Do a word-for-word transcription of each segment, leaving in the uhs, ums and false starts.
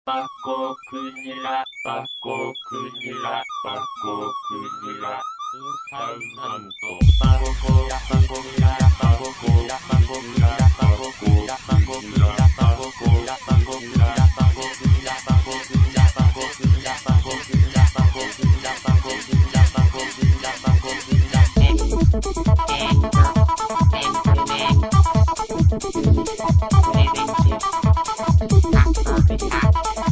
マッコウクジラ、マッコウクジラ、マッコウクジラ、スーサウザント、マゴコラ、マゴミラ、マゴコラ、マゴミラ、マゴコラ、マゴミラ、マゴコラ、マゴミラ、マゴミラ、マゴミラ、マゴミラ、マゴミラ、マゴミラ、マゴミラ、マゴミラ、マゴミラ、え、えっと、えっとね、プレゼン中、マッコウクジラ、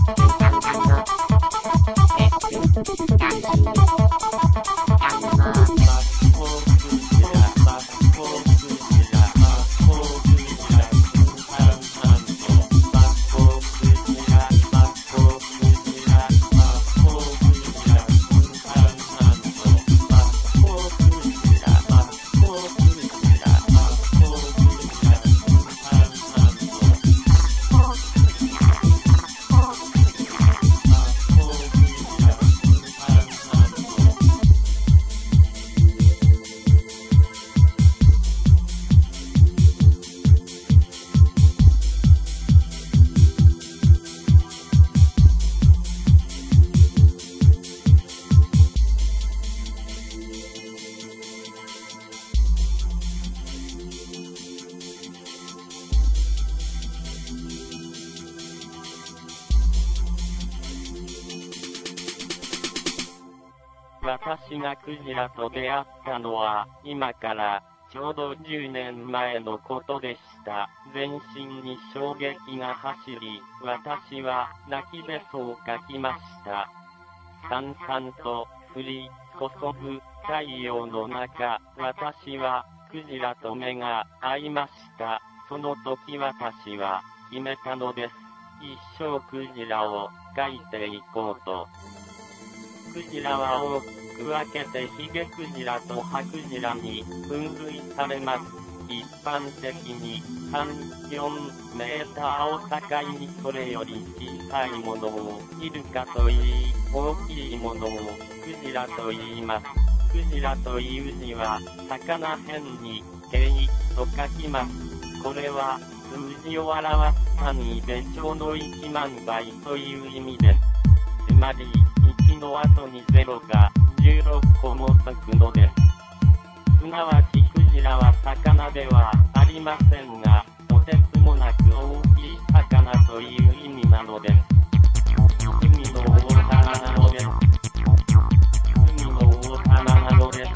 私がクジラと出会ったのは、今からちょうどじゅうねんまえのことでした。全身に衝撃が走り、私は泣きべそをかきました。さんさんと降り注ぐ太陽の中、私はクジラと目が合いました。その時私は決めたのです。一生クジラを描いていこうと。クジラは大きく分けてヒゲクジラとハクジラに分類されます。一般的にさん、よんメーターを境にそれより小さいものをイルカと言い、大きいものをクジラと言います。クジラという字は魚辺に形と書きます。これは数字を表す単位で超のいちまんばいという意味です。つまりいちの後にゼロがじゅうろっこもつくのです。すなわちクジラは魚ではありませんが、とてつもなく大きい魚という意味なのです。海の王様なのです。海の王様なのです。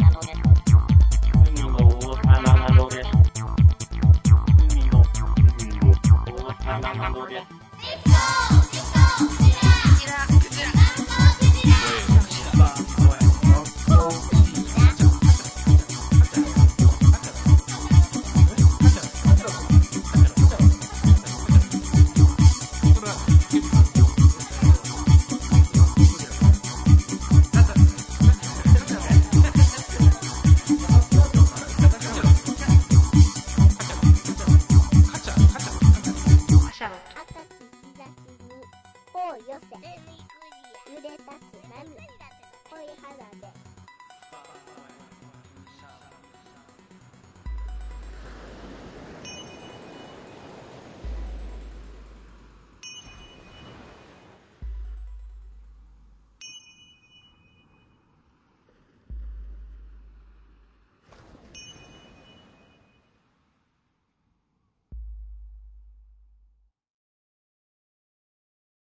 海の王様なのです。海の、海の王様なのです。 寄せ、濡れたつまみ、恋肌で